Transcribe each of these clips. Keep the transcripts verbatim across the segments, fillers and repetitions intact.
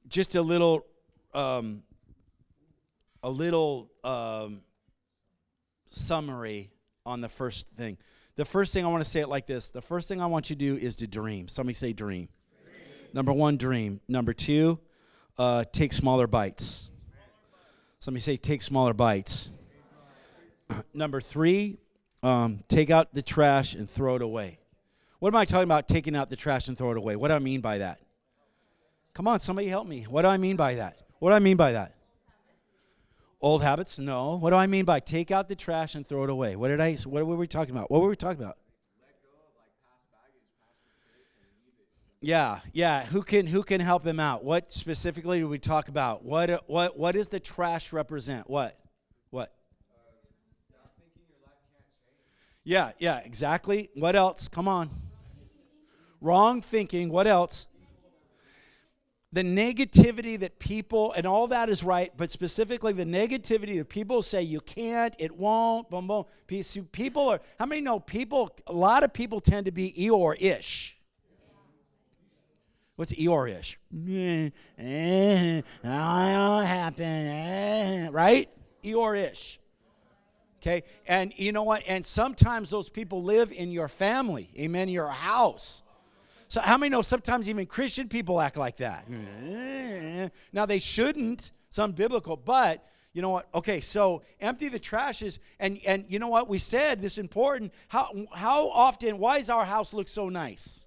just a little, um, a little um, summary on the first thing. The first thing I want to say it like this. The first thing I want you to do is to dream. Somebody say dream. Dream. Number one, dream. Number two, uh, take smaller bites. Somebody say take smaller bites. Number three, um, take out the trash and throw it away. What am I talking about, taking out the trash and throw it away? What do I mean by that? Come on, somebody help me. What do I mean by that? What do I mean by that? Old habits? No. What do I mean by take out the trash and throw it away? What did I? What were we talking about? What were we talking about? Let go of like past baggage, past mistakes, and leave it. Yeah, yeah. Who can who can help him out? What specifically do we talk about? What what what does the trash represent? What? What? Uh, stop thinking your life can't change. Yeah, yeah, exactly. What else? Come on. Wrong thinking. What else? The negativity that people, and all that is right, but specifically the negativity that people say you can't, it won't, boom, boom. People are, how many know people, a lot of people tend to be Eeyore-ish. What's Eeyore-ish? Eh, eh, that'll happen, eh, right? Eeyore-ish. Okay, and you know what? And sometimes those people live in your family, amen, your house. So how many know sometimes even Christian people act like that? Now, they shouldn't, some biblical, but you know what? Okay, so empty the trashes, and, and you know what? We said this is important. How, how often, why does our house look so nice?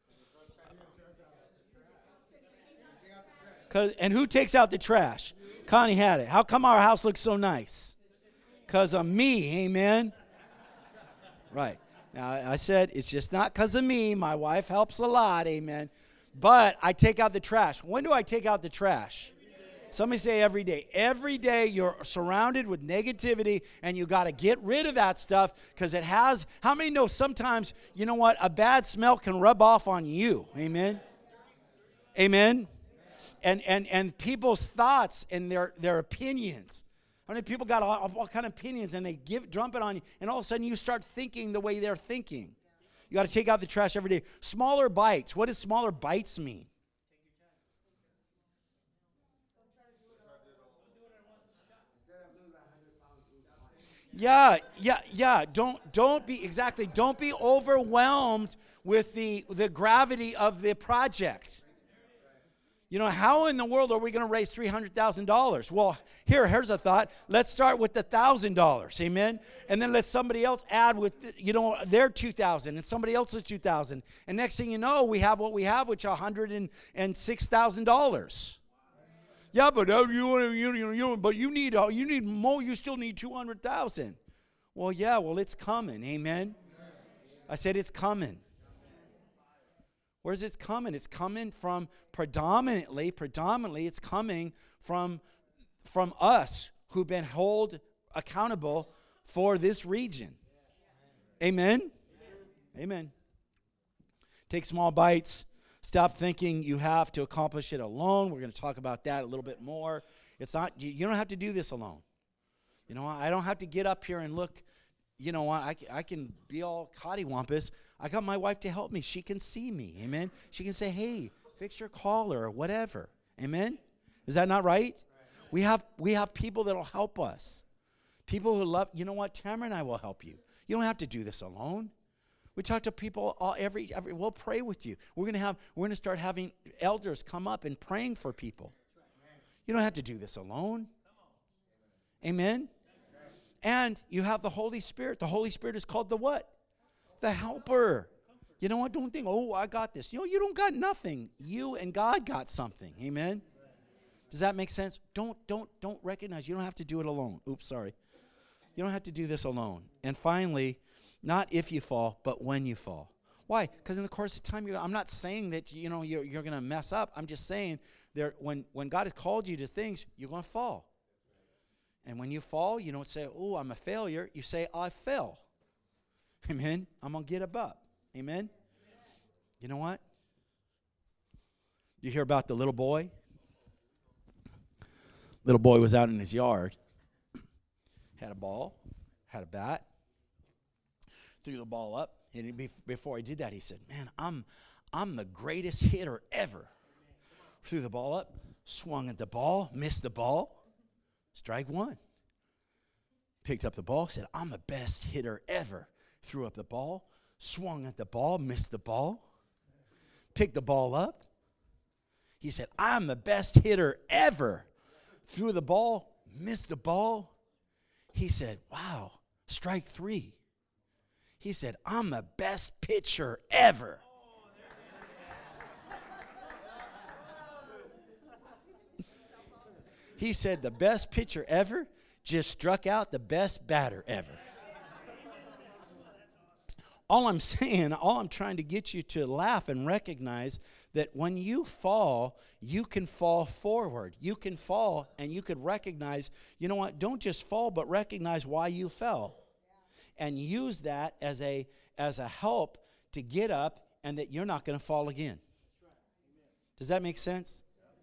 Cause, and who takes out the trash? Connie had it. How come our house looks so nice? Because of me, amen? Right. Now, I said it's just not because of me. My wife helps a lot, amen. But I take out the trash. When do I take out the trash? Somebody say every day. Every day you're surrounded with negativity, and you got to get rid of that stuff because it has, how many know sometimes, you know what, a bad smell can rub off on you, amen? Amen? And and and people's thoughts and their, their opinions. How many people got all, all kind of opinions, and they give dump it on you, and all of a sudden you start thinking the way they're thinking. You got to take out the trash every day. Smaller bites. What does smaller bites mean? Yeah, yeah, yeah. Don't don't be exactly. Don't be overwhelmed with the the gravity of the project. You know, how in the world are we going to raise three hundred thousand dollars? Well, here, here's a thought. Let's start with the one thousand dollars, amen? And then let somebody else add with, you know, their two thousand dollars and somebody else's two thousand dollars. And next thing you know, we have what we have, which is one hundred six thousand dollars. Yeah, but uh, you, you, you, you, but you need, uh, you need more. You still need two hundred thousand dollars. Well, yeah, well, it's coming, amen? I said it's coming. Where's it coming? It's coming from predominantly, predominantly it's coming from, from us who've been held accountable for this region. Amen? Amen. Take small bites. Stop thinking you have to accomplish it alone. We're going to talk about that a little bit more. It's not, you, you don't have to do this alone. You know, I don't have to get up here and look. You know what, I, I can be all cottywampus. I got my wife to help me. She can see me, amen? She can say, hey, fix your collar or whatever, amen? Is that not right? Right. We have we have people that will help us. People who love, you know what, Tamara and I will help you. You don't have to do this alone. We talk to people all, every, every, we'll pray with you. We're going to have, we're going to start having elders come up and praying for people. You don't have to do this alone. Amen? And you have the Holy Spirit. The Holy Spirit is called the what? The helper. You know what? Don't think, oh, I got this. You know, you don't got nothing. You and God got something. Amen? Does that make sense? Don't, don't, don't recognize. You don't have to do it alone. Oops, sorry. You don't have to do this alone. And finally, not if you fall, but when you fall. Why? Because in the course of time, you're, I'm not saying that, you know, you're, you're going to mess up. I'm just saying there, when, when God has called you to things, you're going to fall. And when you fall, you don't say, oh, I'm a failure. You say, I fell. Amen? I'm going to get up. Amen? You know what? You hear about the little boy? Little boy was out in his yard, had a ball, had a bat, threw the ball up. And he, before he did that, he said, man, I'm, I'm the greatest hitter ever. Threw the ball up, Swung at the ball, missed the ball. Strike one. Picked up the ball, said, I'm the best hitter ever. Threw up the ball, swung at the ball, missed the ball. Picked the ball up. He said, I'm the best hitter ever. Threw the ball, missed the ball. He said, wow, strike three. He said, I'm the best pitcher ever. He said, the best pitcher ever just struck out the best batter ever. All I'm saying, all I'm trying to get you to laugh and recognize that when you fall, you can fall forward. You can fall and you could recognize, you know what, don't just fall, but recognize why you fell. And use that as a, as a help to get up and that you're not going to fall again. Does that make sense?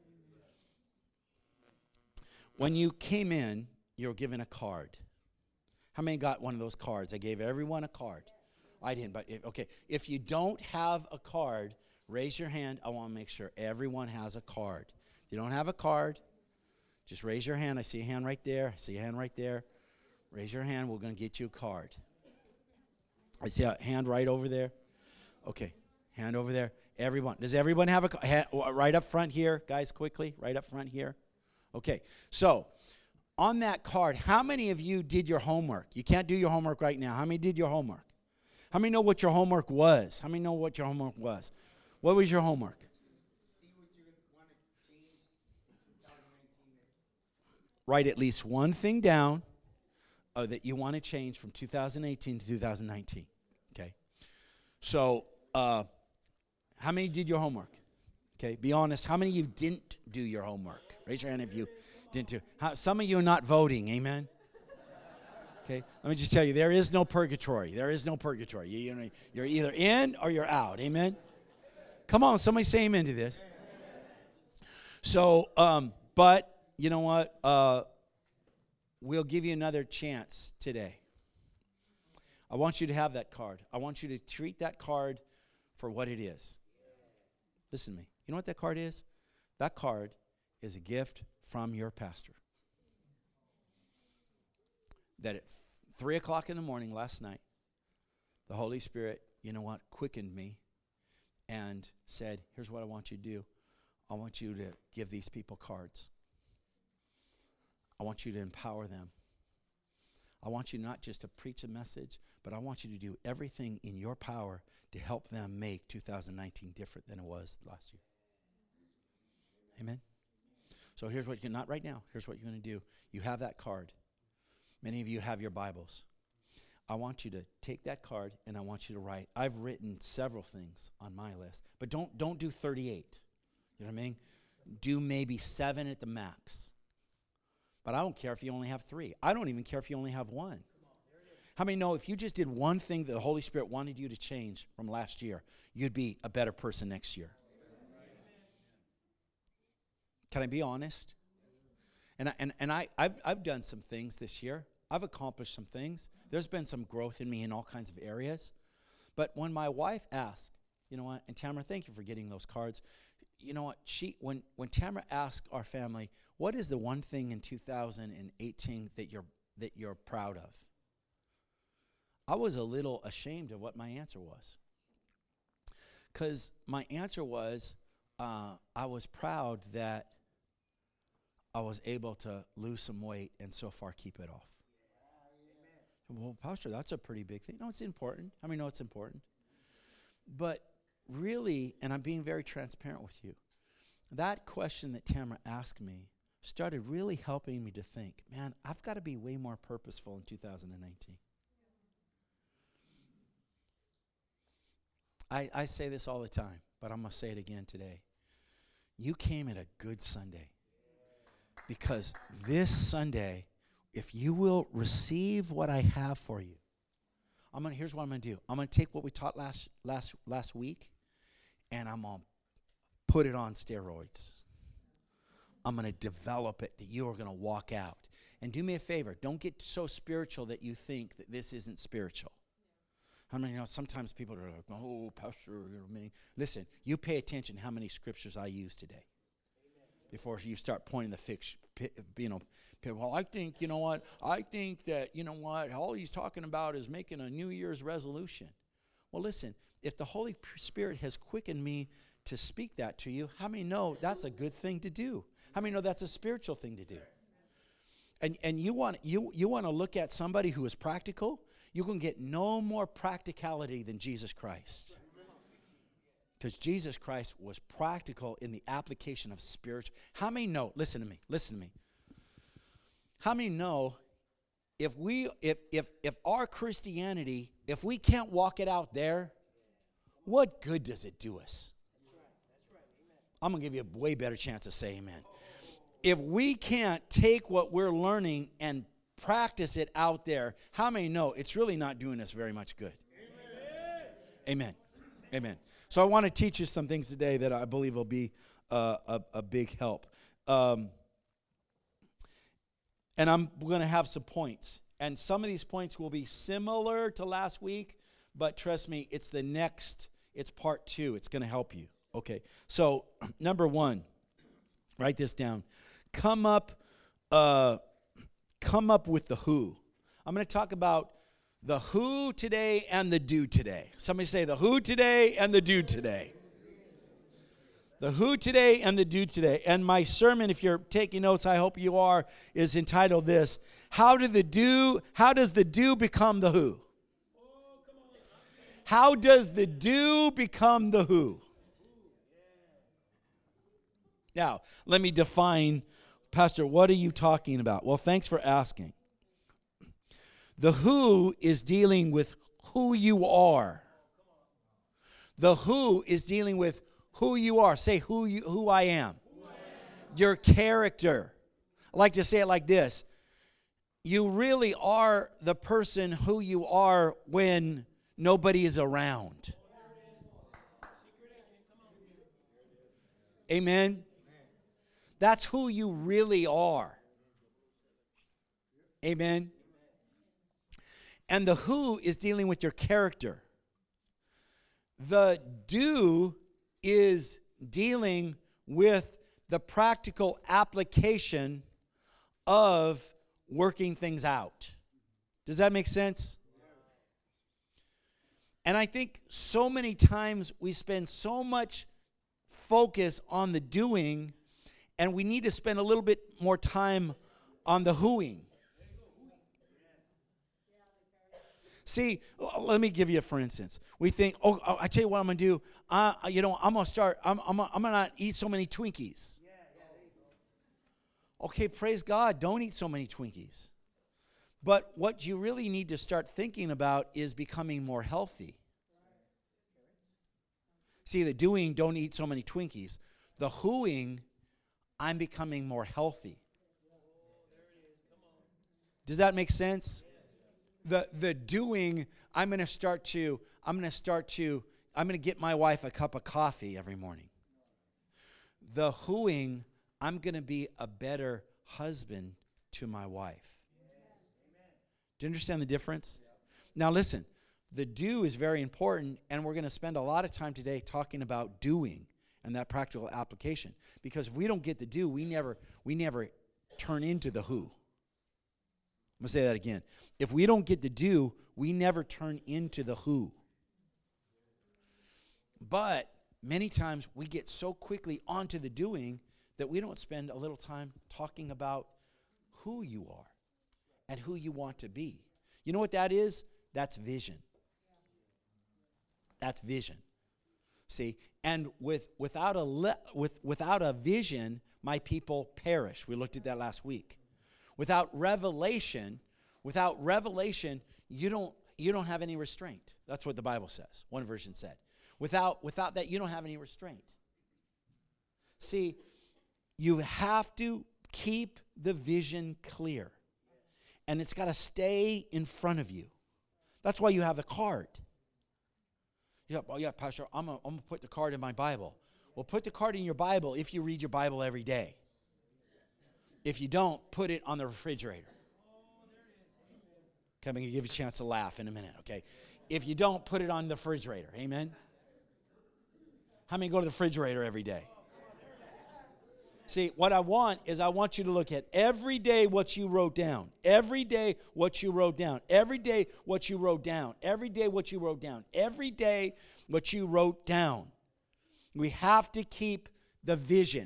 When you came in, you were given a card. How many got one of those cards? I gave everyone a card. I didn't, but if, okay. If you don't have a card, raise your hand. I want to make sure everyone has a card. If you don't have a card, just raise your hand. I see a hand right there. I see a hand right there. Raise your hand. We're going to get you a card. I see a hand right over there. Okay, hand over there. Everyone. Does everyone have a card? Right up front here, guys, quickly. Right up front here. Okay, so on that card, how many of you did your homework? You can't do your homework right now. How many did your homework? How many know what your homework was? How many know what your homework was? What was your homework? See what you want to change in twenty nineteen. Write at least one thing down uh, that you want to change from two thousand eighteen to two thousand nineteen. Okay? So, uh, how many did your homework? Okay, be honest. How many of you didn't do your homework? Raise your hand if you didn't do. How, some of you are not voting. Amen? Okay, let me just tell you, there is no purgatory. There is no purgatory. You, you know, you're either in or you're out. Amen? Come on, somebody say amen to this. So, um, but you know what? Uh, we'll give you another chance today. I want you to have that card. I want you to treat that card for what it is. Listen to me. You know what that card is? That card is a gift from your pastor. That at three o'clock in the morning last night, the Holy Spirit, you know what, quickened me and said, here's what I want you to do. I want you to give these people cards. I want you to empower them. I want you not just to preach a message, but I want you to do everything in your power to help them make two thousand nineteen different than it was last year. Amen? So here's what you're, not right now, here's what you're going to do. You have that card. Many of you have your Bibles. I want you to take that card and I want you to write. I've written several things on my list, but don't don't do thirty-eight. You know what I mean? Do maybe seven at the max. But I don't care if you only have three. I don't even care if you only have one. How many know if you just did one thing that the Holy Spirit wanted you to change from last year, you'd be a better person next year? Can I be honest? And I, and, and I, I've, I've done some things this year. I've accomplished some things. There's been some growth in me in all kinds of areas. But when my wife asked, you know what, and Tamara, thank you for getting those cards. You know what, she when, when Tamara asked our family, what is the one thing in two thousand eighteen that you're that you're proud of? I was a little ashamed of what my answer was. Because my answer was, uh, I was proud that I was able to lose some weight and so far keep it off. Yeah, well, Pastor, that's a pretty big thing. No, it's important. I mean, no, it's important. But really, and I'm being very transparent with you, that question that Tamara asked me started really helping me to think, man, I've got to be way more purposeful in two thousand nineteen. I, I say this all the time, but I'm going to say it again today. You came at a good Sunday. Because this Sunday, if you will receive what I have for you, I'm gonna. Here's what I'm gonna do. I'm gonna take what we taught last last last week, and I'm gonna put it on steroids. I'm gonna develop it that you are gonna walk out. And do me a favor. Don't get so spiritual that you think that this isn't spiritual. I mean, you know, sometimes people are like, "Oh, Pastor, you know what I mean?" Listen, you pay attention how many scriptures I use today. before you start pointing the fix, you know, well, I think, you know what, I think that, you know what, all he's talking about is making a New Year's resolution. Well, listen, if the Holy Spirit has quickened me to speak that to you, how many know that's a good thing to do? How many know that's a spiritual thing to do? And and you want you you want to look at somebody who is practical, you can get no more practicality than Jesus Christ. Because Jesus Christ was practical in the application of spiritual. How many know, listen to me, listen to me. How many know if we if if if our Christianity, if we can't walk it out there, what good does it do us? I'm going to give you a way better chance to say amen. If we can't take what we're learning and practice it out there, how many know it's really not doing us very much good? Amen. Amen. Amen. So I want to teach you some things today that I believe will be uh, a, a big help. Um, and I'm going to have some points. And some of these points will be similar to last week, but trust me, it's the next, it's part two. It's going to help you. Okay, so number one, write this down. Come up, uh, come up with the who. I'm going to talk about the who today and the do today. Somebody say the who today and the do today. The who today and the do today. And my sermon, if you're taking notes, I hope you are, is entitled this: How do the do? How does the do become the who? How does the do become the who? Now, let me define, Pastor, what are you talking about? Well, thanks for asking. The who is dealing with who you are. The who is dealing with who you are. Say who you, who I am. Who I am. Your character. I like to say it like this. You really are the person who you are when nobody is around. Amen. That's who you really are. Amen. And the who is dealing with your character. The do is dealing with the practical application of working things out. Does that make sense? And I think so many times we spend so much focus on the doing, and we need to spend a little bit more time on the whoing. See, let me give you a for instance. We think, oh, I tell you what I'm going to do. Uh, you know, I'm going to start, I'm, I'm, I'm going to not eat so many Twinkies. Okay, praise God, don't eat so many Twinkies. But what you really need to start thinking about is becoming more healthy. See, the doing, don't eat so many Twinkies. The whoing, I'm becoming more healthy. Does that make sense? The the doing, I'm going to start to, I'm going to start to, I'm going to get my wife a cup of coffee every morning. The whoing, I'm going to be a better husband to my wife. Do you understand the difference? Now listen, the do is very important, and we're going to spend a lot of time today talking about doing and that practical application. Because if we don't get the do, we never we never turn into the who. I'm going to say that again. If we don't get the do, we never turn into the who. But many times we get so quickly onto the doing that we don't spend a little time talking about who you are and who you want to be. You know what that is? That's vision. That's vision. See, and with without a le, with without a vision, my people perish. We looked at that last week. Without revelation, without revelation, you don't you don't have any restraint. That's what the Bible says. One version said. Without without that, you don't have any restraint. See, you have to keep the vision clear. And it's got to stay in front of you. That's why you have the card. Yeah, oh yeah, Pastor, I'm going to put the card in my Bible. Well, put the card in your Bible if you read your Bible every day. If you don't, put it on the refrigerator. Okay, I'm going to give you a chance to laugh in a minute, okay? If you don't, put it on the refrigerator. Amen? How many go to the refrigerator every day? See, what I want is I want you to look at every day what you wrote down. Every day what you wrote down. Every day what you wrote down. Every day what you wrote down. Every day what you wrote down. We have to keep the vision.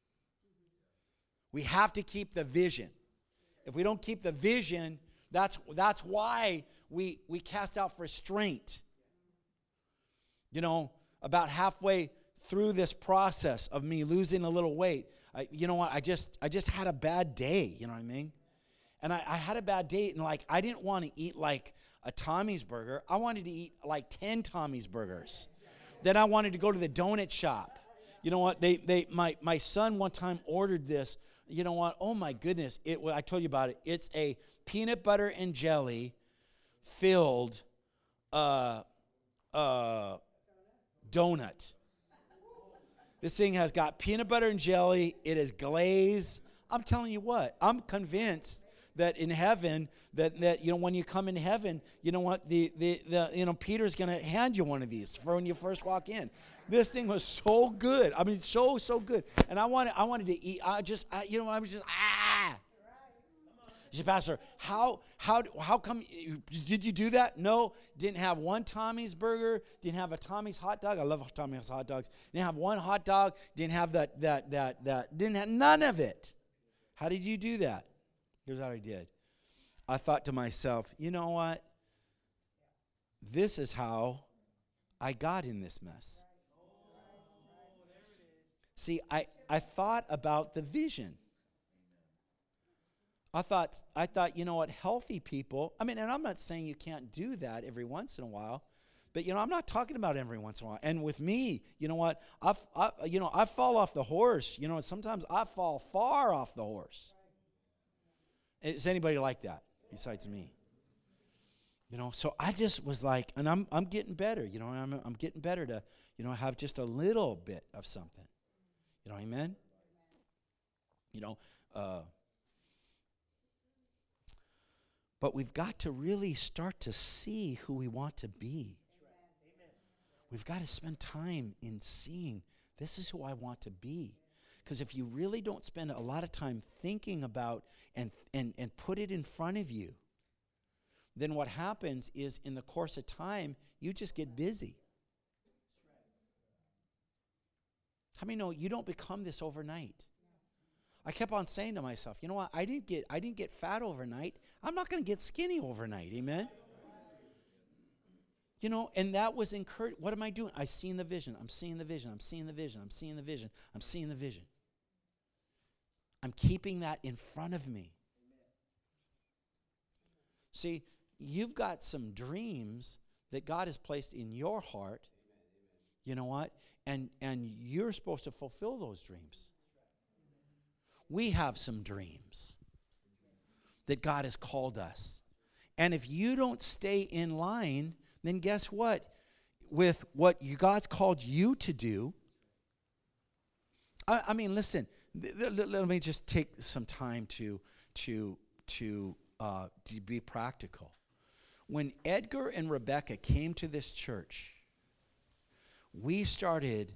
We have to keep the vision. If we don't keep the vision, that's that's why we we cast out restraint. You know, about halfway through this process of me losing a little weight, I, you know what? I just I just had a bad day. You know what I mean? And I, I had a bad day, and like I didn't want to eat like a Tommy's burger. I wanted to eat like ten Tommy's burgers. Then I wanted to go to the donut shop. You know what? They they my my son one time ordered this. You know what? Oh my goodness! It I told you about it. It's a peanut butter and jelly filled uh, uh, donut. This thing has got peanut butter and jelly. It is glazed. I'm telling you what. I'm convinced that in heaven, that that you know when you come in heaven, you know what? The the the you know Peter's gonna hand you one of these for when you first walk in. This thing was so good. I mean, so so good. And I wanted I wanted to eat. I just I, you know I was just ah. She said, Pastor, how how how come you, did you do that? No, didn't have one Tommy's burger, didn't have a Tommy's hot dog. I love Tommy's hot dogs. Didn't have one hot dog, didn't have that that that that didn't have none of it. How did you do that? Here's what I did. I thought to myself, you know what? This is how I got in this mess. See, I, I thought about the vision. I thought, I thought, you know what, healthy people, I mean, and I'm not saying you can't do that every once in a while, but, you know, I'm not talking about every once in a while. And with me, you know what, I, I, you know, I fall off the horse. You know, sometimes I fall far off the horse. Is anybody like that besides me? You know, so I just was like, and I'm I'm getting better, you know, I'm I'm getting better to, you know, have just a little bit of something. You know, amen? You know, uh, but we've got to really start to see who we want to be. We've got to spend time in seeing this is who I want to be. Because if you really don't spend a lot of time thinking about and, and, and put it in front of you, then what happens is in the course of time, you just get busy. How many know you don't become this overnight? I kept on saying to myself, you know what, I didn't get I didn't get fat overnight. I'm not going to get skinny overnight, amen? You know, and that was encouraged. What am I doing? I seen the vision. I'm seeing the vision. I'm seeing the vision. I'm seeing the vision. I'm seeing the vision. I'm keeping that in front of me. See, you've got some dreams that God has placed in your heart. You know what? And and you're supposed to fulfill those dreams. We have some dreams that God has called us. And if you don't stay in line, then guess what? With what you, God's called you to do, I, I mean, listen, th- th- let me just take some time to, to, to, uh, to be practical. When Edgar and Rebecca came to this church, we started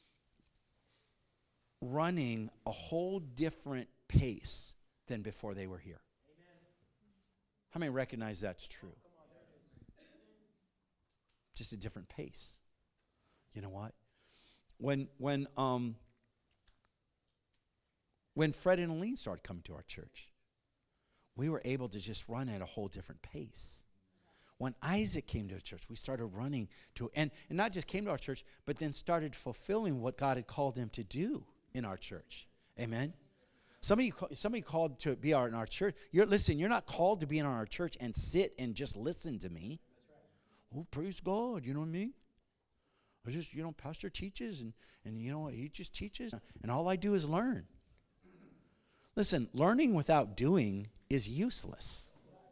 running a whole different pace than before they were here. Amen. How many recognize that's true? Just a different pace. You know what? When when um when Fred and Aline started coming to our church, we were able to just run at a whole different pace. When Isaac came to the church, we started running to and, and not just came to our church, but then started fulfilling what God had called him to do in our church. Amen. Somebody, somebody called to be our, in our church. You're listen. You're not called to be in our church and sit and just listen to me. Oh, praise God. You know what I mean? I just, you know, pastor teaches and and you know what he just teaches, and all I do is learn. Listen, learning without doing is useless.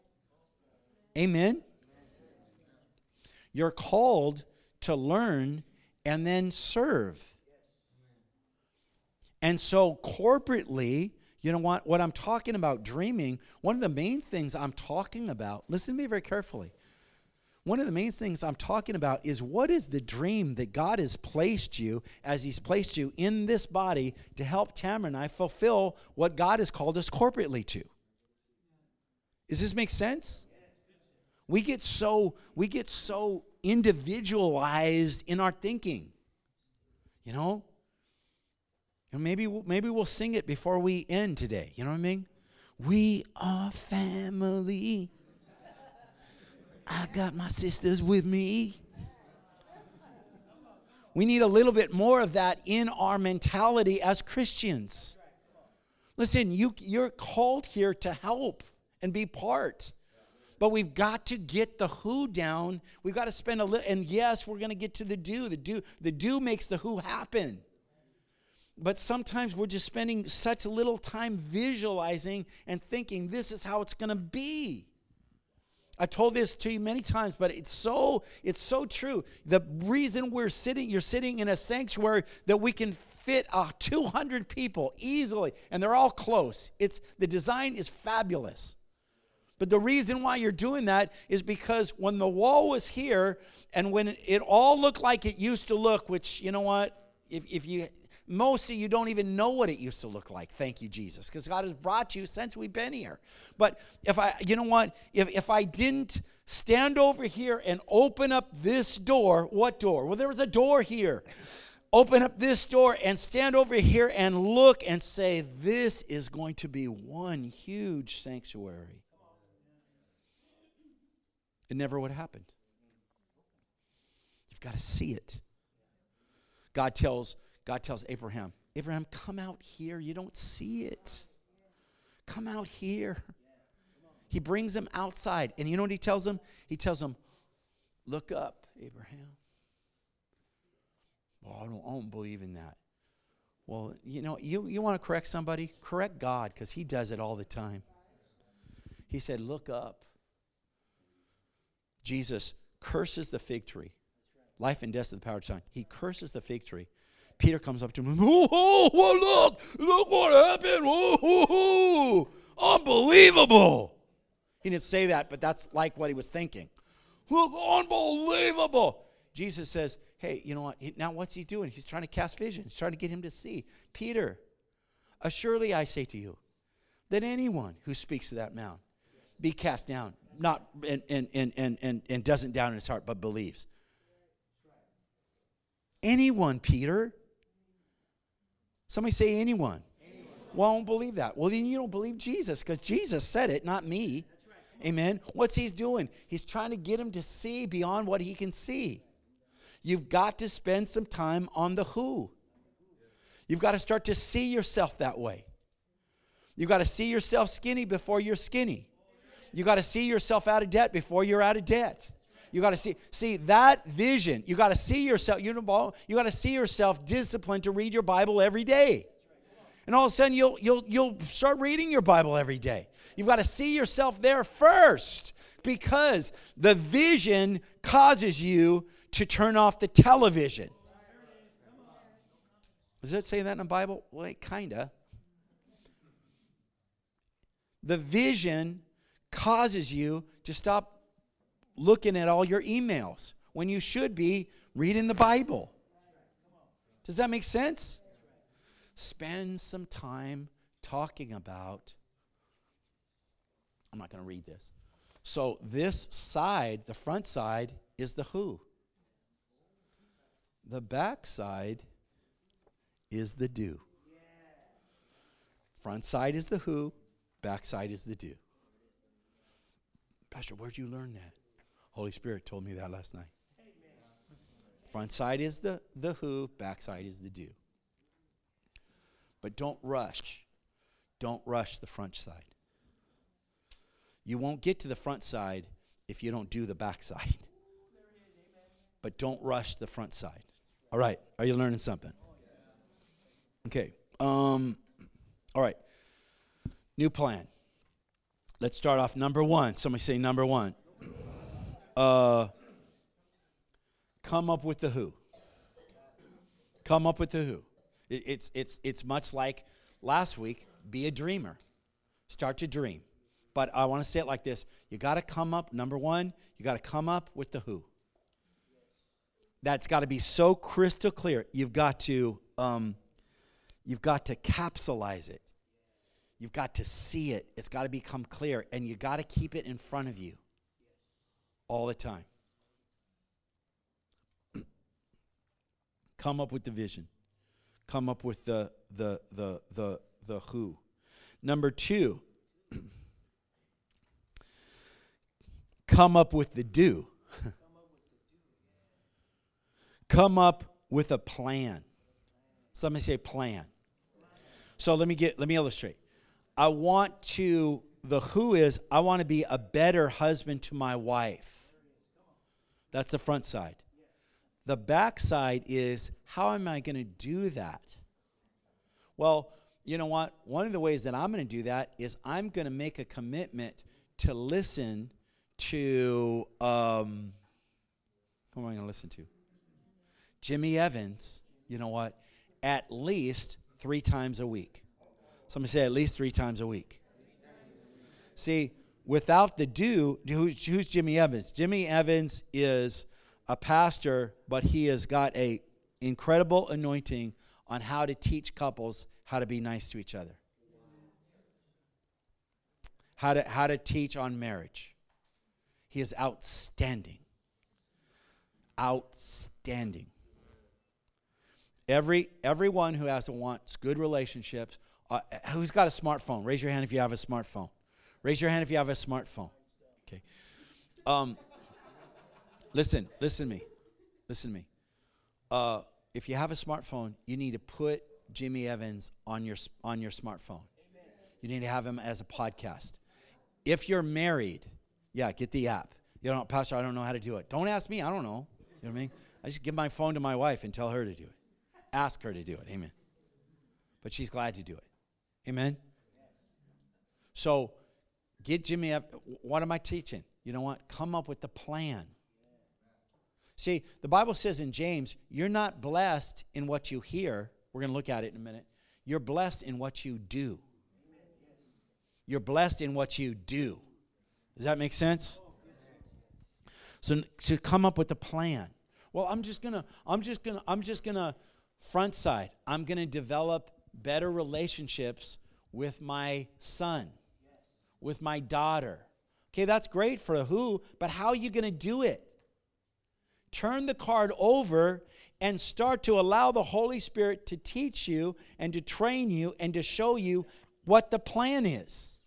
Amen. You're called to learn and then serve. And so corporately, you know what, what I'm talking about dreaming, one of the main things I'm talking about, listen to me very carefully. one of the main things I'm talking about is what is the dream that God has placed you as he's placed you in this body to help Tamara and I fulfill what God has called us corporately to. Does this make sense? We get so we get so individualized in our thinking. You know? And maybe maybe we'll sing it before we end today. You know what I mean? We are family. I got my sisters with me. We need a little bit more of that in our mentality as Christians. Listen, you, you're called here to help and be part. But we've got to get the who down. We've got to spend a little, and yes, we're going to get to the do. The do, the do makes the who happen. But sometimes we're just spending such little time visualizing and thinking this is how it's going to be. I told this to you many times, but it's so it's so true. The reason we're sitting, you're sitting in a sanctuary that we can fit uh, two hundred people easily, and they're all close. It's the design is fabulous. But the reason why you're doing that is because when the wall was here and when it all looked like it used to look, which, you know what, if, if you, most of you don't even know what it used to look like. Thank you, Jesus, because God has brought you since we've been here. But if I, you know what, if, if I didn't stand over here and open up this door, what door? Well, there was a door here. Open up this door and stand over here and look and say, this is going to be one huge sanctuary. It never would have happened. You've got to see it. God tells, God tells Abraham, Abraham, come out here. You don't see it. Come out here. He brings him outside. And you know what he tells him? He tells him, look up, Abraham. Well, I don't, I don't believe in that. Well, you know, you, you want to correct somebody? Correct God, because he does it all the time. He said, look up. Jesus curses the fig tree. Life and death is the power of the tongue. He curses the fig tree. Peter comes up to him. Oh, oh, oh look. Look what happened. Oh, oh, oh. Unbelievable. He didn't say that, but that's like what he was thinking. Look, unbelievable. Jesus says, hey, you know what? Now what's he doing? He's trying to cast vision. He's trying to get him to see. Peter, surely I say to you that anyone who speaks to that mountain be cast down. Not and and, and, and, and and doesn't doubt in his heart, but believes. Anyone, Peter. Somebody say anyone. anyone. Well, I don't believe that. Well, then you don't believe Jesus, because Jesus said it, not me. Right. Amen. What's he doing? He's trying to get him to see beyond what he can see. You've got to spend some time on the who. You've got to start to see yourself that way. You've got to see yourself skinny before you're skinny. You got to see yourself out of debt before you're out of debt. You got to see see that vision. You got to see yourself. You know, you got to see yourself disciplined to read your Bible every day. And all of a sudden, you'll you'll you'll start reading your Bible every day. You've got to see yourself there first, because the vision causes you to turn off the television. Does it say that in the Bible? Well, it kinda. The vision causes you to stop looking at all your emails when you should be reading the Bible. Does that make sense? Spend some time talking about, I'm not going to read this. So this side, the front side, is the who. The back side is the do. Front side is the who, back side is the do. Pastor, where'd you learn that? Holy Spirit told me that last night. Front side is the, the who, back side is the do. But don't rush. Don't rush the front side. You won't get to the front side if you don't do the back side. But don't rush the front side. All right. Are you learning something? Okay. Um, all right. New plan. Let's start off number one. Somebody say number one. Uh, come up with the who. Come up with the who. It, it's it's it's much like last week. Be a dreamer. Start to dream. But I want to say it like this. You got to come up, number one, you got to come up with the who. That's got to be so crystal clear. You've got to, um, you've got to capsulize it. You've got to see it. It's got to become clear. And you got to keep it in front of you all the time. Come up with the vision. Come up with the the the the the who. Number two, come up with the do. Come up with a plan. Somebody say plan. So let me get let me illustrate. I want to the who is I want to be a better husband to my wife. That's the front side. The back side is, how am I going to do that? Well, you know what? One of the ways that I'm going to do that is I'm going to make a commitment to listen to, um, who am I going to listen to? Jimmy Evans, you know what? At least three times a week. Somebody say at least three times a week. See, without the do, who's, who's Jimmy Evans? Jimmy Evans is a pastor, but he has got a incredible anointing on how to teach couples how to be nice to each other. How to how to teach on marriage. He is outstanding. Outstanding. Every everyone who has to wants good relationships, uh, who's got a smartphone? Raise your hand if you have a smartphone. Raise your hand if you have a smartphone. Okay. Um Listen, listen to me. Listen to me. Uh, if you have a smartphone, you need to put Jimmy Evans on your on your smartphone. You need to have him as a podcast. If you're married, yeah, get the app. You know, Pastor, I don't know how to do it. Don't ask me. I don't know. You know what I mean? I just give my phone to my wife and tell her to do it. Ask her to do it. Amen. But she's glad to do it. Amen. So get Jimmy Evans. What am I teaching? You know what? Come up with the plan. See, the Bible says in James, you're not blessed in what you hear. We're going to look at it in a minute. You're blessed in what you do. You're blessed in what you do. Does that make sense? So to come up with a plan. Well, I'm just going to I'm just going to I'm just going to front side. I'm going to develop better relationships with my son, with my daughter. Okay, that's great for a who, but how are you going to do it? Turn the card over and start to allow the Holy Spirit to teach you and to train you and to show you what the plan is.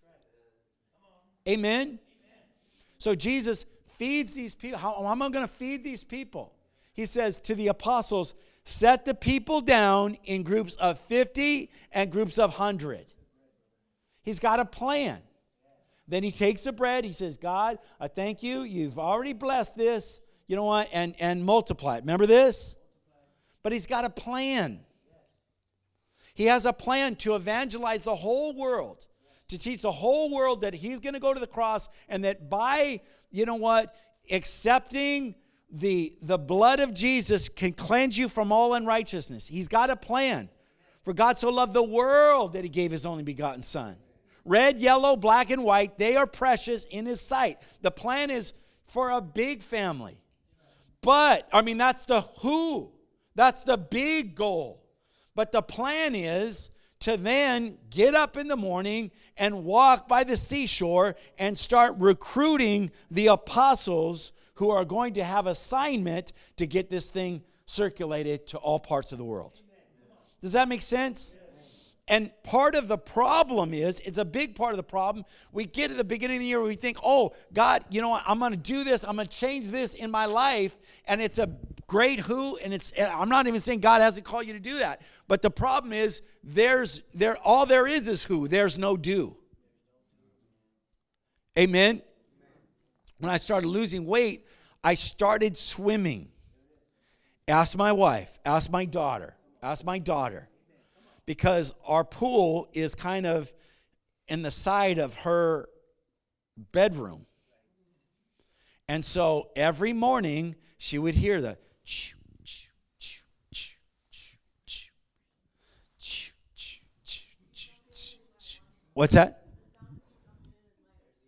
Amen? So Jesus feeds these people. How, how am I going to feed these people? He says to the apostles, set the people down in groups of fifty and groups of one hundred. He's got a plan. Then he takes the bread. He says, God, I thank you. You've already blessed this. You know what? And, and multiply it. Remember this? But he's got a plan. He has a plan to evangelize the whole world, to teach the whole world that he's going to go to the cross and that by, you know what, accepting the, the blood of Jesus can cleanse you from all unrighteousness. He's got a plan. For God so loved the world that he gave his only begotten son. Red, yellow, black, and white, they are precious in his sight. The plan is for a big family. But, I mean, that's the who. That's the big goal. But the plan is to then get up in the morning and walk by the seashore and start recruiting the apostles who are going to have assignment to get this thing circulated to all parts of the world. Does that make sense? And part of the problem is, it's a big part of the problem, we get at the beginning of the year, we think, oh, God, you know what, I'm going to do this, I'm going to change this in my life, and it's a great who, and it's, I'm not even saying God hasn't called you to do that, but the problem is, there's, there, all there is is who, there's no do. Amen? When I started losing weight, I started swimming. Ask my wife, ask my daughter, ask my daughter. Because our pool is kind of in the side of her bedroom. And so every morning she would hear the choo, choo, choo, choo, choo, choo, choo, choo, choo, choo, choo. What's that?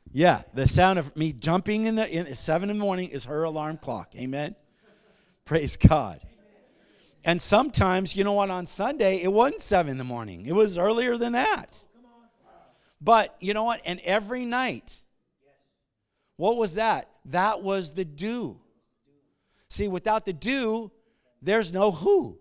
Yeah, the sound of me jumping in the in at seven in the morning is her alarm clock. Amen. Praise God. And sometimes, you know what, on Sunday, it wasn't seven in the morning. It was earlier than that. But you know what? And every night, what was that? That was the do. See, without the do, there's no who.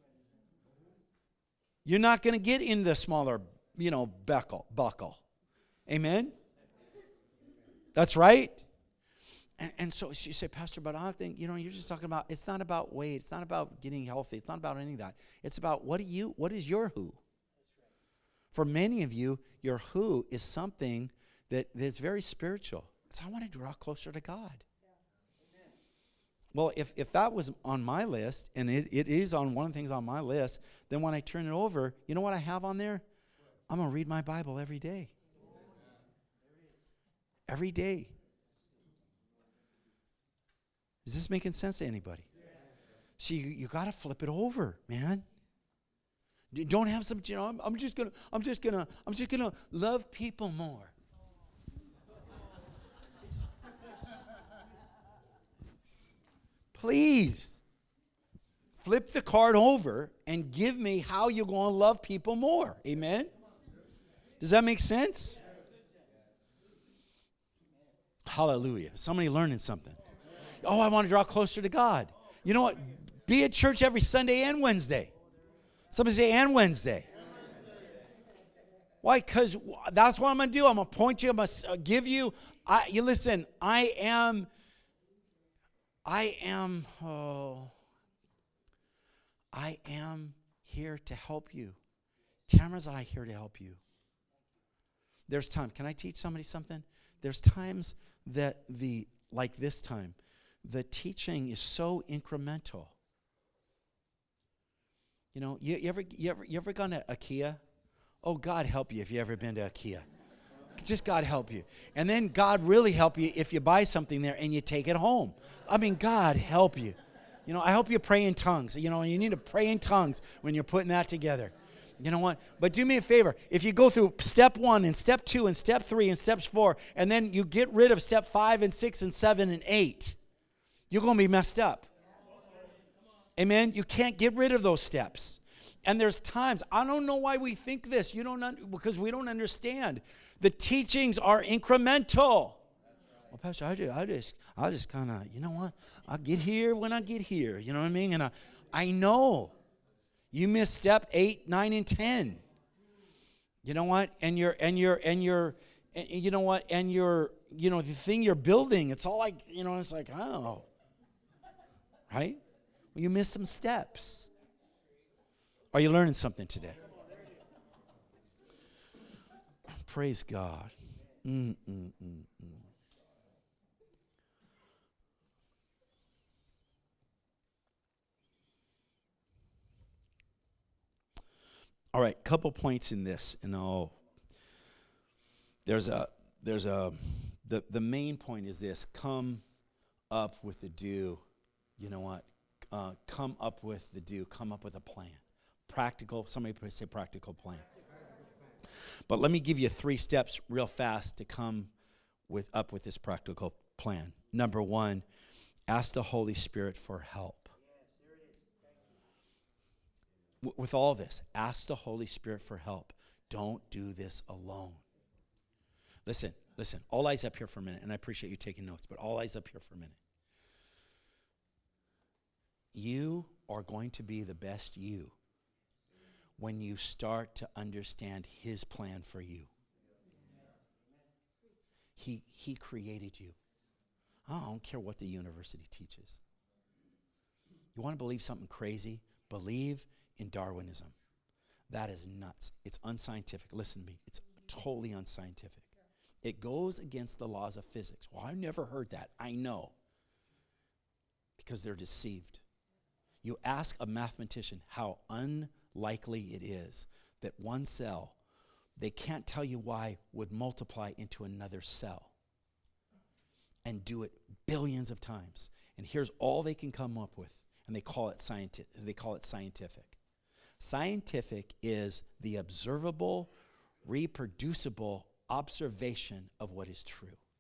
You're not going to get in the smaller, you know, buckle. buckle. Amen? That's right. And, and so she said, Pastor, but I think, you know, you're just talking about, it's not about weight. It's not about getting healthy. It's not about any of that. It's about what do you, what is your who? For many of you, your who is something that that's very spiritual. It's I want to draw closer to God. Well, if, if that was on my list, and it, it is on one of the things on my list, then when I turn it over, you know what I have on there? I'm going to read my Bible every day. Every day. Is this making sense to anybody? See, you, you got to flip it over, man. Don't have some, you know, I'm, I'm just gonna, I'm just gonna, I'm just gonna love people more. Please flip the card over and give me how you're going to love people more. Amen? Does that make sense? Hallelujah. Somebody learning something. Oh, I want to draw closer to God. You know what? Be at church every Sunday and Wednesday. Somebody say, and Wednesday. Why? Because that's what I'm going to do. I'm going to point you. I'm going to give you. I, you listen, I am, I am, oh, I am here to help you. Tamara's I here to help you. There's time. Can I teach somebody something? There's times that the, like this time, the teaching is so incremental. You know, you, you ever you ever you ever gone to IKEA? Oh, God help you if you ever been to IKEA. Just God help you. And then God really help you if you buy something there and you take it home. I mean, God help you. You know, I hope you pray in tongues. You know, you need to pray in tongues when you're putting that together. You know what? But do me a favor. If you go through step one and step two and step three and steps four, and then you get rid of step five and six and seven and eight, you're going to be messed up. Amen? You can't get rid of those steps. And there's times, I don't know why we think this. You don't un- because we don't understand. The teachings are incremental. Well, Pastor, I just, I just, I just kind of, you know what? I'll get here when I get here. You know what I mean? And I, I know. You miss step eight, nine, and ten. You know what? And you're, and you're, and you're, and you know what? And you're, you know, the thing you're building, it's all like, you know, it's like, oh. Right? Well, you missed some steps. Are you learning something today? Praise God. Mm, mm, mm, mm. All right, couple points in this, and I'll, there's a, there's a, the, the main point is this: come up with the do. You know what? Uh, come up with the do. Come up with a plan. Practical. Somebody say practical plan. But let me give you three steps real fast to come with up with this practical plan. Number one, ask the Holy Spirit for help. W- with all this, ask the Holy Spirit for help. Don't do this alone. Listen, listen. All eyes up here for a minute, and I appreciate you taking notes, but all eyes up here for a minute. You are going to be the best you when you start to understand His plan for you. He, he created you. I don't care what the university teaches. You want to believe something crazy? Believe in Darwinism. That is nuts. It's unscientific. Listen to me. It's totally unscientific. It goes against the laws of physics. Well, I've never heard that. I know. Because they're deceived. You ask a mathematician how unlikely it is that one cell, they can't tell you why, would multiply into another cell and do it billions of times. And here's all they can come up with, and they call it scientific. They call it scientific. Scientific is the observable, reproducible observation of what is true.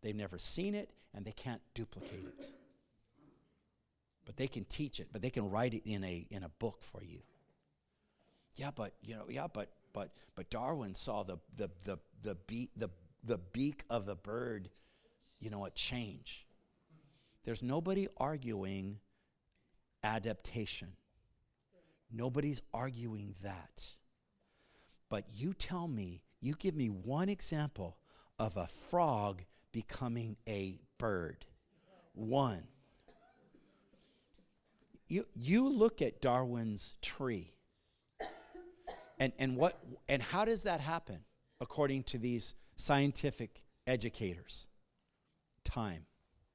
They've never seen it, and they can't duplicate it. But they can teach it, but they can write it in a in a book for you. Yeah, but you know, yeah, but but but Darwin saw the the the the beak the the beak of the bird, you know, what change. There's nobody arguing adaptation. Nobody's arguing that. But you tell me, you give me one example of a frog becoming a bird. One. You you look at Darwin's tree. And and what and how does that happen according to these scientific educators? Time.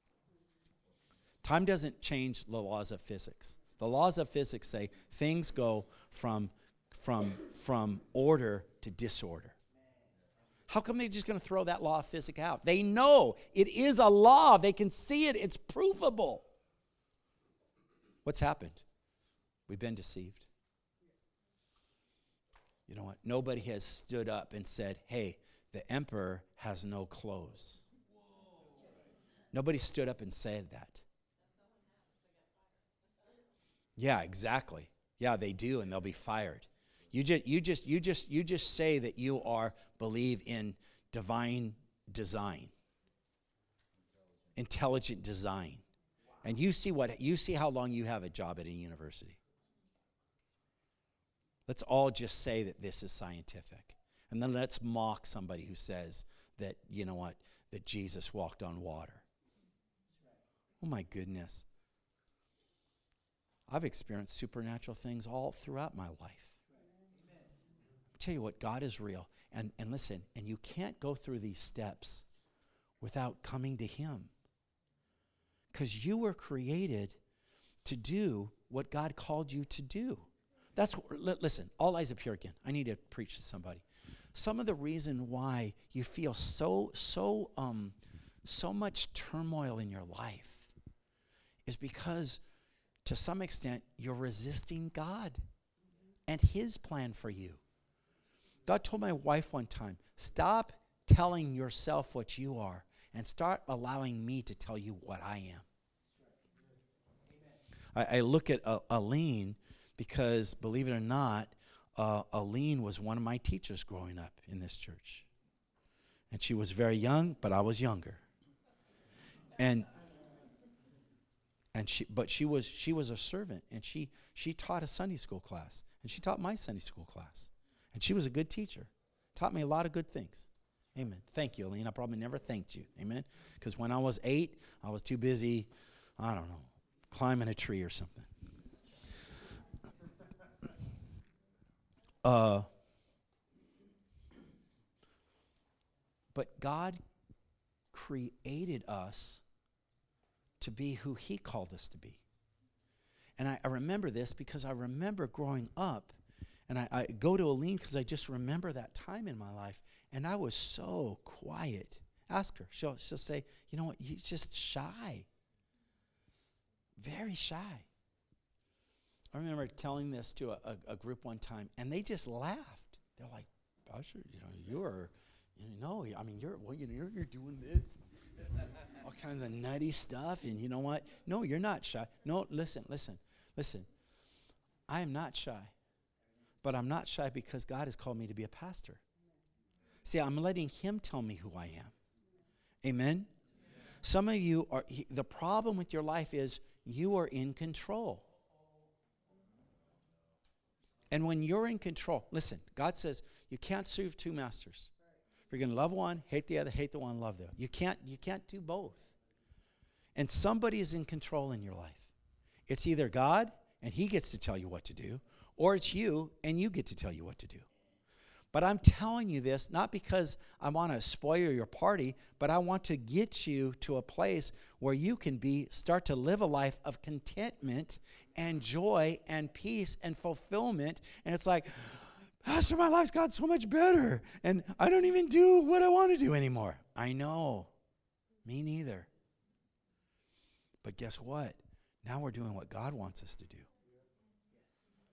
Time doesn't change the laws of physics. The laws of physics say things go from from from order to disorder. How come they're just going to throw that law of physics out? They know it is a law. They can see it. It's provable. What's happened? We've been deceived. You know what? Nobody has stood up and said, hey, the emperor has no clothes. Nobody stood up and said that. Yeah, exactly. Yeah, they do, and they'll be fired. You just, you just, you just, you just say that you are believe in divine design, intelligent design, and you see what you see how long you have a job at a university. Let's all just say that this is scientific, and then let's mock somebody who says that, you know what, that Jesus walked on water. Oh my goodness. I've experienced supernatural things all throughout my life. I'll tell you what, God is real. And, and listen, and you can't go through these steps without coming to him. Because you were created to do what God called you to do. That's what, listen, all eyes up here again. I need to preach to somebody. Some of the reason why you feel so, so, um, so much turmoil in your life is because to some extent, you're resisting God and his plan for you. God told my wife one time, stop telling yourself what you are and start allowing me to tell you what I am. I, I look at uh, Aline because, believe it or not, uh, Aline was one of my teachers growing up in this church. And she was very young, but I was younger. And And she, but she was she was a servant, and she she taught a Sunday school class, and she taught my Sunday school class, and she was a good teacher, taught me a lot of good things. Amen. Thank you, Aline. I probably never thanked you. Amen. Because when I was eight, I was too busy, I don't know, climbing a tree or something. Uh, but God created us to be who he called us to be. And I, I remember this because I remember growing up, and I, I go to Aline because I just remember that time in my life, and I was so quiet. Ask her. She'll, she'll say, you know what, you're just shy. Very shy. I remember telling this to a, a, a group one time, and they just laughed. They're like, Pastor, you know, you're, you know, I mean, you're, well, you know, you're, you're doing this. All kinds of nutty stuff, and you know what? No, you're not shy. No, listen, listen, listen. I am not shy, but I'm not shy because God has called me to be a pastor. See, I'm letting him tell me who I am. Amen? Some of you are, he, the problem with your life is you are in control. And when you're in control, listen, God says you can't serve two masters. You're going to love one, hate the other, hate the one, love the other. You can't, you can't do both. And somebody is in control in your life. It's either God, and he gets to tell you what to do, or it's you, and you get to tell you what to do. But I'm telling you this not because I want to spoil your party, but I want to get you to a place where you can be start to live a life of contentment and joy and peace and fulfillment. And it's like, Pastor, my life's got so much better, and I don't even do what I want to do anymore. I know. Me neither. But guess what? Now we're doing what God wants us to do.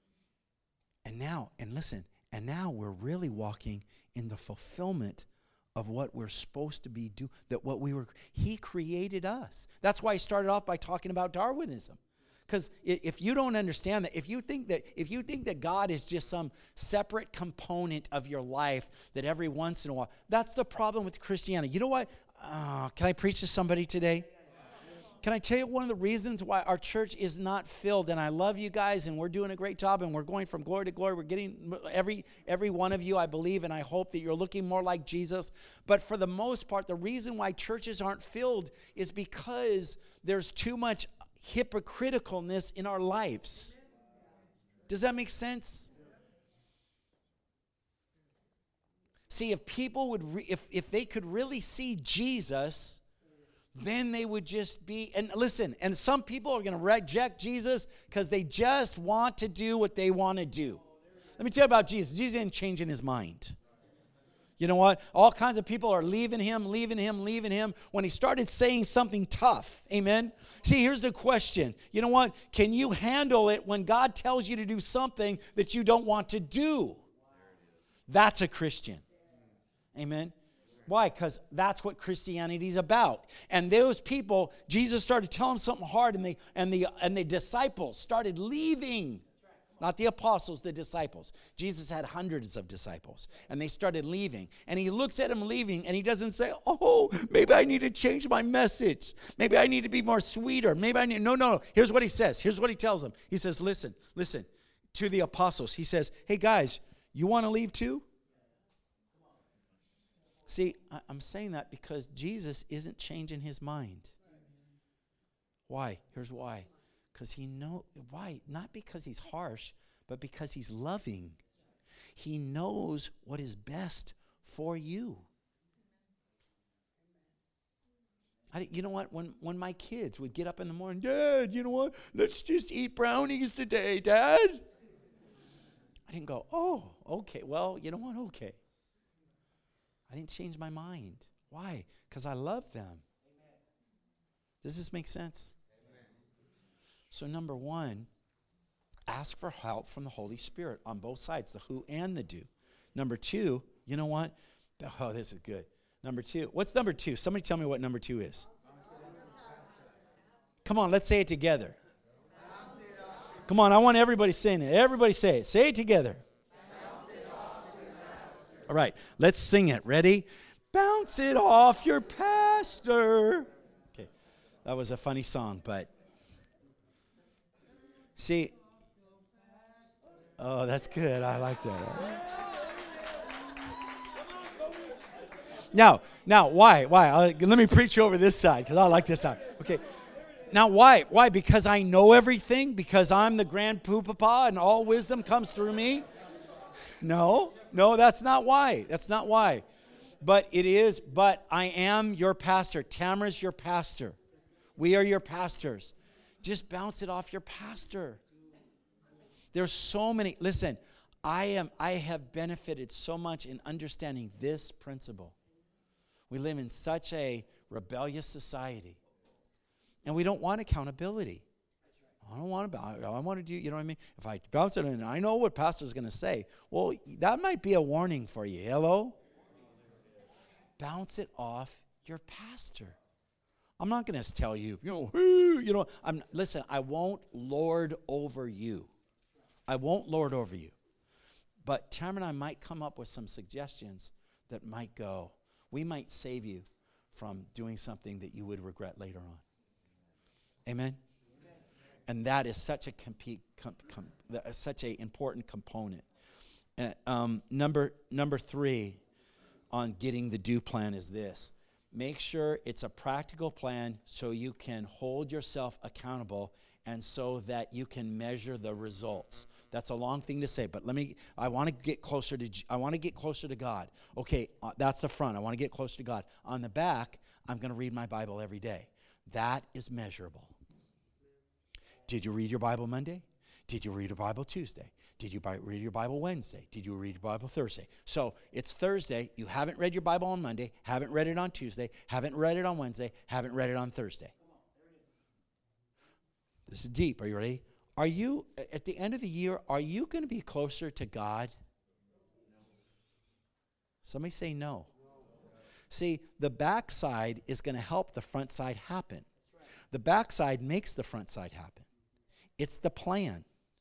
And now, and listen, and now we're really walking in the fulfillment of what we're supposed to be do that what we were he created us. That's why I started off by talking about Darwinism. Because if you don't understand that, if you think that if you think that God is just some separate component of your life that every once in a while, that's the problem with Christianity. You know what? Uh, can I preach to somebody today? Can I tell you one of the reasons why our church is not filled? And I love you guys, and we're doing a great job, and we're going from glory to glory. We're getting every every one of you, I believe, and I hope that you're looking more like Jesus. But for the most part, the reason why churches aren't filled is because there's too much hypocriticalness in our lives. Does that make sense? See, if people would, re- if if they could really see Jesus, then they would just be, and listen, and some people are going to reject Jesus because they just want to do what they want to do. Let me tell you about Jesus. Jesus didn't change in his mind. You know what? All kinds of people are leaving him, leaving him, leaving him when he started saying something tough. Amen? See, here's the question. You know what? Can you handle it when God tells you to do something that you don't want to do? That's a Christian. Amen? Why? Because that's what Christianity is about. And those people, Jesus started telling them something hard, and they and the and the disciples started leaving. Not the apostles, the disciples. Jesus had hundreds of disciples, and they started leaving. And he looks at them leaving, and he doesn't say, "Oh, maybe I need to change my message. Maybe I need to be more sweeter. Maybe I need." No, no, no. Here's what he says. Here's what he tells them. He says, "Listen, listen." To the apostles, he says, "Hey guys, you want to leave too?" See, I'm saying that because Jesus isn't changing his mind. Why? Here's why. Because he know why? Not because he's harsh, but because he's loving. He knows what is best for you. I, you know what? When when my kids would get up in the morning, "Dad, you know what? Let's just eat brownies today, Dad." I didn't go, "Oh, okay. Well, you know what? Okay." I didn't change my mind. Why? Because I love them. Amen. Does this make sense? Amen. So number one, ask for help from the Holy Spirit on both sides, the who and the do. Number two, you know what? Oh, this is good. Number two. What's number two? Somebody tell me what number two is. Come on, let's say it together. Come on, I want everybody saying it. Everybody say it. Say it together. All right, let's sing it. Ready? Bounce it off your pastor. Okay, that was a funny song, but see, oh, that's good. I like that. Now, now, why? Why? Uh, let me preach over this side because I like this side. Okay. Now, why? Why? Because I know everything? Because I'm the grand poopapa and all wisdom comes through me? No, no, that's not why. That's not why. But it is, but I am your pastor. Tamara's your pastor. We are your pastors. Just bounce it off your pastor. There's so many, listen, I am, I have benefited so much in understanding this principle. We live in such a rebellious society. And we don't want accountability. I don't want to, I want to do, you know what I mean? If I bounce it in, I know what pastor's going to say. Well, that might be a warning for you. Hello? Bounce it off your pastor. I'm not going to tell you, you know, you know, I'm, listen, I won't lord over you. I won't lord over you. But Tamara and I might come up with some suggestions that might go, we might save you from doing something that you would regret later on. Amen? And that is such a compete, com, com, such a important component. Uh, um, number number three on getting the do plan is this: make sure it's a practical plan so you can hold yourself accountable and so that you can measure the results. That's a long thing to say, but let me. I want to get closer to. I want to get closer to God. Okay, uh, that's the front. I want to get closer to God. On the back, I'm going to read my Bible every day. That is measurable. Did you read your Bible Monday? Did you read your Bible Tuesday? Did you read your Bible Wednesday? Did you read your Bible Thursday? So it's Thursday. You haven't read your Bible on Monday, haven't read it on Tuesday, haven't read it on Wednesday, haven't read it on Thursday. This is deep. Are you ready? Are you, at the end of the year, are you going to be closer to God? Somebody say no. See, the backside is going to help the front side happen. The backside makes the front side happen. It's the plan.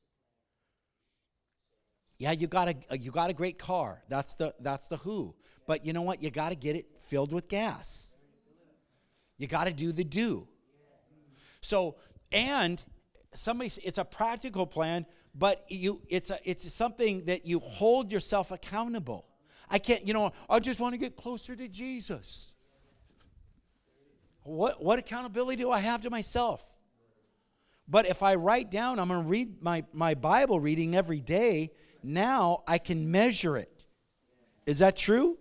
Yeah, you got a you got a great car. That's the that's the who. But you know what? You got to get it filled with gas. You got to do the do. So, and somebody, it's a practical plan, but you it's a it's something that you hold yourself accountable. I can't, you know, I just want to get closer to Jesus. What what accountability do I have to myself? But if I write down, I'm going to read my, my Bible reading every day, now I can measure it. Is that true?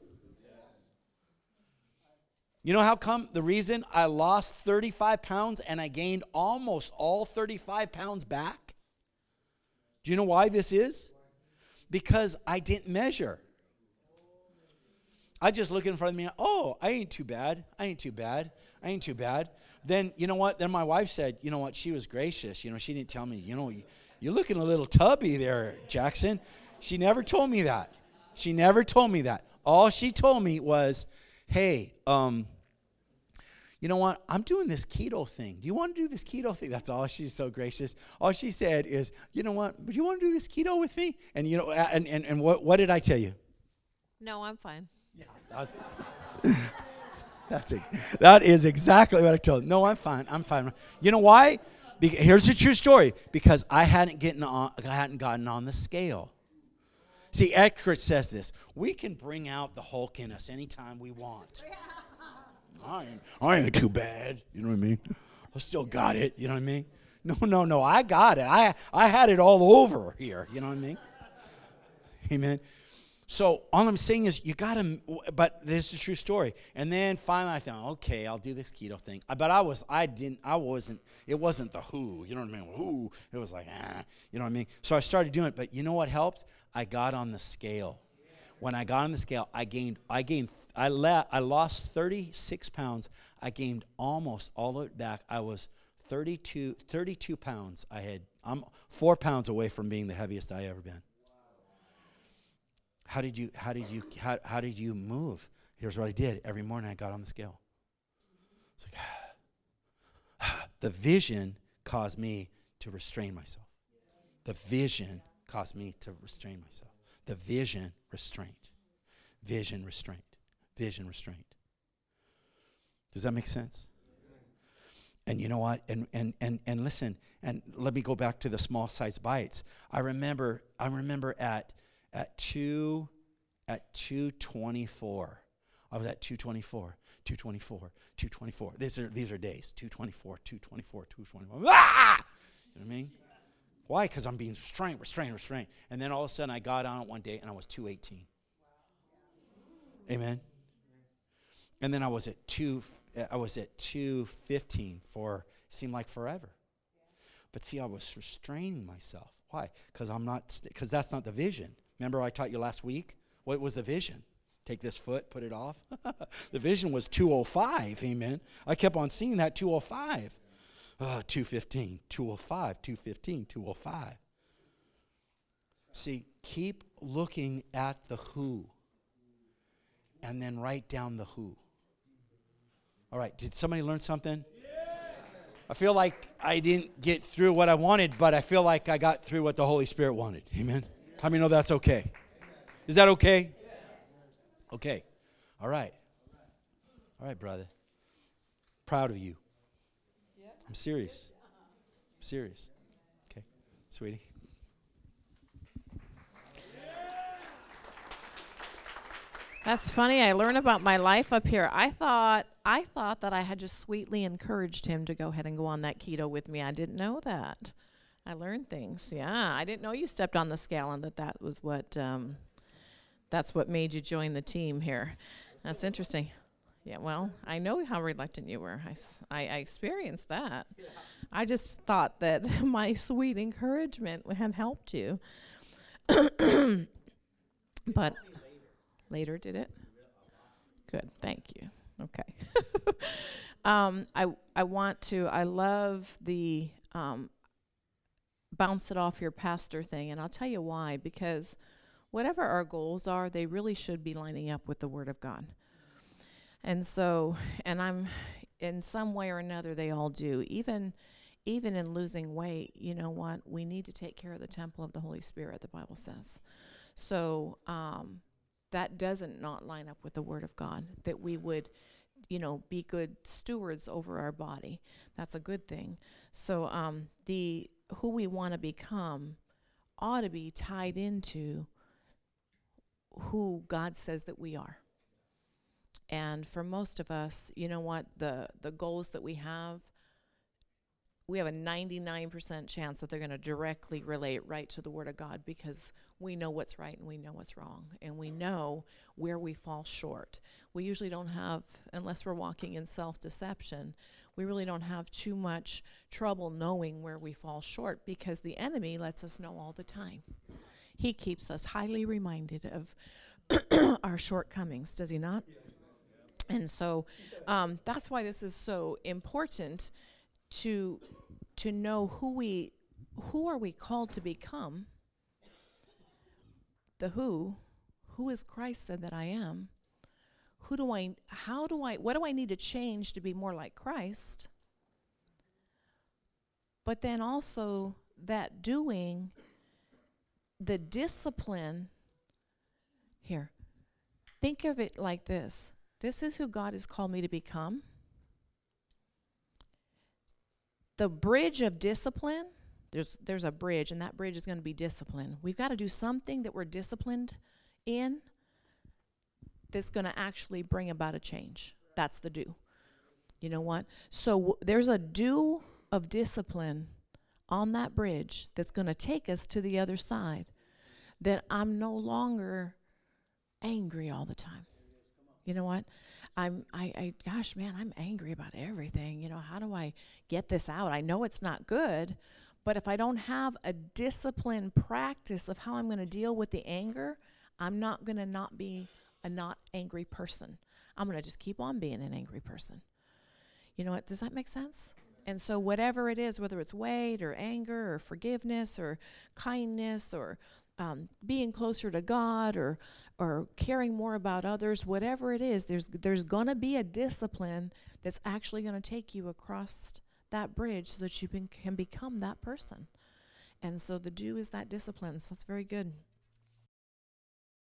You know how come the reason I lost thirty-five pounds and I gained almost all thirty-five pounds back? Do you know why this is? Because I didn't measure. I just look in front of me, oh, I ain't too bad. I ain't too bad. I ain't too bad. Then, you know what? Then my wife said, you know what? She was gracious. You know, she didn't tell me, you know, you're looking a little tubby there, Jackson. She never told me that. She never told me that. All she told me was, hey, um, you know what? I'm doing this keto thing. Do you want to do this keto thing? That's all. She's so gracious. All she said is, you know what? Do you want to do this keto with me? And, you know, and, and, and what, what did I tell you? No, I'm fine. Yeah, that was, that's it. That is exactly what I told him. No, I'm fine. I'm fine. You know why? Be- here's the true story. Because I hadn't getting on. I hadn't gotten on the scale. See, Eckhart says this: we can bring out the Hulk in us anytime we want. I ain't, I ain't too bad. You know what I mean? I still got it. You know what I mean? No, no, no. I got it. I I had it all over here. You know what I mean? Amen. So all I'm saying is you got to, but this is a true story. And then finally I thought, okay, I'll do this keto thing. But I was, I didn't, I wasn't, it wasn't the who, you know what I mean? Who, it was like, ah, you know what I mean? So I started doing it, but you know what helped? I got on the scale. When I got on the scale, I gained, I gained, I, la- I lost thirty-six pounds. I gained almost all of it back. I was thirty-two, thirty-two pounds. I had, I'm four pounds away from being the heaviest I ever been. How did you how did you how, how did you move? Here's what I did. Every morning I got on the scale. It's like the vision caused me to restrain myself. The vision caused me to restrain myself. The vision restraint. Vision restraint. Vision restraint. Does that make sense? And you know what? And and and and listen, and let me go back to the small size bites. I remember I remember at At two, at two twenty-four, I was at two twenty-four, two twenty-four, two twenty-four. These are these are days. two twenty-four, two twenty-four, two twenty-four. Ah! You know what I mean? Why? Because I'm being restrained, restrained, restrained. And then all of a sudden, I got on it one day, and I was two eighteen. Amen. And then I was at two. I was at two fifteen for seemed like forever. But see, I was restraining myself. Why? Because I'm not. Because that's not the vision. Remember I taught you last week? What was the vision? Take this foot, put it off. The vision was two oh five, amen. I kept on seeing that two oh five. Uh, two fifteen, two oh five, two fifteen, two oh five. See, keep looking at the who. And then write down the who. All right, did somebody learn something? I feel like I didn't get through what I wanted, but I feel like I got through what the Holy Spirit wanted. Amen. How many know that's okay? Is that okay? Okay. All right. All right, brother. Proud of you. I'm serious. I'm serious. Okay. Sweetie. That's funny. I learned about my life up here. I thought I thought that I had just sweetly encouraged him to go ahead and go on that keto with me. I didn't know that. I learned things. Yeah, I didn't know you stepped on the scale and that that was what um, that's what made you join the team here. That's interesting. Yeah, well, I know how reluctant you were. I, s- I, I experienced that. Yeah. I just thought that my sweet encouragement had helped you. But later, did it? Good, thank you. Okay. um, I I want to. I love the um, bounce it off your pastor thing, and I'll tell you why. Because whatever our goals are, they really should be lining up with the Word of God. And so, and I'm, in some way or another, they all do. Even, even in losing weight, you know what? We need to take care of the temple of the Holy Spirit, the Bible says. So um, that doesn't not line up with the Word of God, that we would, you know, be good stewards over our body. That's a good thing. So um, the who we want to become ought to be tied into who God says that we are. And for most of us, you know what, the the goals that we have, we have a ninety-nine percent chance that they're going to directly relate right to the Word of God, because we know what's right and we know what's wrong, and we know where we fall short. We usually don't have, unless we're walking in self-deception, we really don't have too much trouble knowing where we fall short, because the enemy lets us know all the time. He keeps us highly reminded of our shortcomings, does he not? And so um, that's why this is so important to to know who we who are we called to become. The who, who is Christ said that I am. Who do I how do I what do I need to change to be more like Christ? But then also that doing, the discipline here. Think of it like this. This is who God has called me to become. The bridge of discipline, there's there's a bridge, and that bridge is going to be discipline. We've got to do something that we're disciplined in that's going to actually bring about a change. That's the do. You know what? So w- there's a do of discipline on that bridge that's going to take us to the other side, that I'm no longer angry all the time. You know what? I'm, I, I, gosh, man, I'm angry about everything. You know, how do I get this out? I know it's not good, but if I don't have a disciplined practice of how I'm going to deal with the anger, I'm not going to not be a not angry person. I'm going to just keep on being an angry person. You know what? Does that make sense? And so whatever it is, whether it's weight or anger or forgiveness or kindness or Um, being closer to God or or caring more about others, whatever it is, there's there's going to be a discipline that's actually going to take you across that bridge so that you can, can become that person. And so the do is that discipline. So that's very good.